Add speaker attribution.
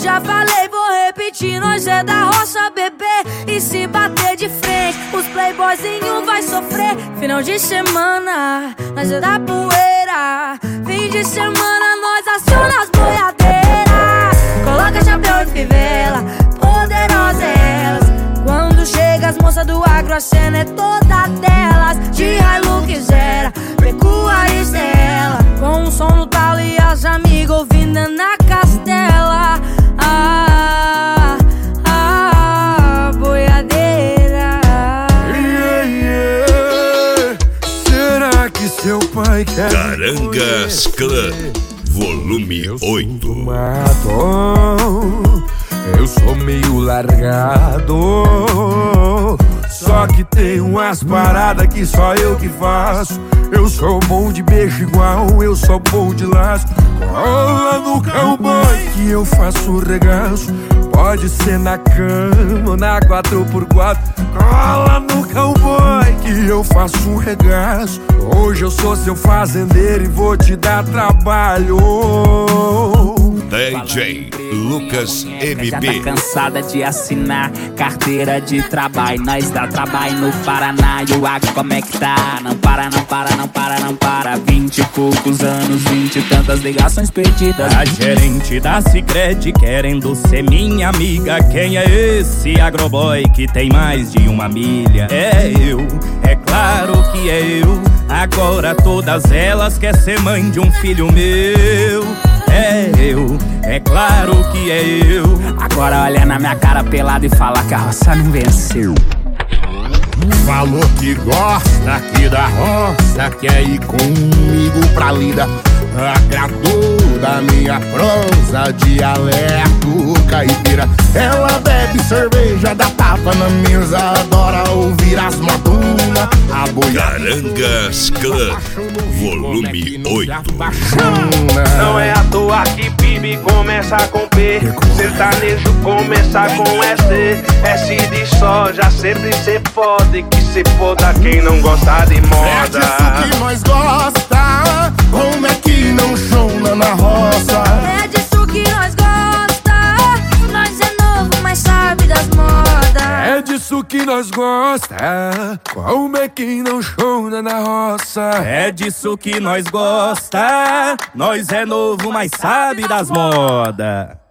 Speaker 1: já falei, vou repetir, nós é da roça, bebê. E se bater de frente, os playboyzinhos vai sofrer. Final de semana, nós é da poeira. Fim de semana, nós aciona as boiadeiras. Coloca chapéu e fivela, poderosa elas. Quando chega as moças do agro, a cena é toda delas. De Hilux era, pecuarista ela. Com o som no talo e as amigas ouvindo na castela. Boiadeira.
Speaker 2: Será que seu pai quer
Speaker 3: Carangas Clã, volume 8.
Speaker 2: Eu sou meio largado, só que tem umas paradas que só eu que faço. Eu sou bom de beijo igual, eu sou bom de laço. Cola no cowboy que eu faço regaço. Pode ser na cama ou na 4x4. Cola no cowboy que eu faço um regaço. Hoje eu sou seu fazendeiro e vou te dar trabalho.
Speaker 3: DJ Lucas MP.
Speaker 4: Já tá cansada de assinar carteira de trabalho. Nós dá trabalho no Paraná. E o agro como é que tá? Não para, não para, não para, não para. 20 e poucos anos, 20 e tantas ligações perdidas.
Speaker 5: A gerente da Sicredi querendo ser minha amiga. Quem é esse agroboy que tem mais de uma milha? É eu, é claro que é eu. Agora todas elas querem ser mãe de um filho meu. É eu, é claro que é eu.
Speaker 4: Agora olha na minha cara pelada e fala que a roça não venceu.
Speaker 6: Falou que gosta aqui da roça, quer ir comigo pra lida. Agradou da minha prosa, dialeto caipira. Ela bebe cerveja, dá tapa na mesa, adora ouvir as madunas. A
Speaker 3: Carangas Clã, volume 8.
Speaker 7: Não é à toa que PIB começa com P, sertanejo começa com S. S de soja, sempre cê pode, que cê foda quem não gosta de moda.
Speaker 6: É disso que nós gosta, como é que não chona na roça?
Speaker 1: É disso que nós gosta, nós é novo, mas sabe das modas.
Speaker 2: É disso que nós gosta, como é que não chona na roça?
Speaker 5: É disso que nós gosta. Nós é novo, mas sabe das modas.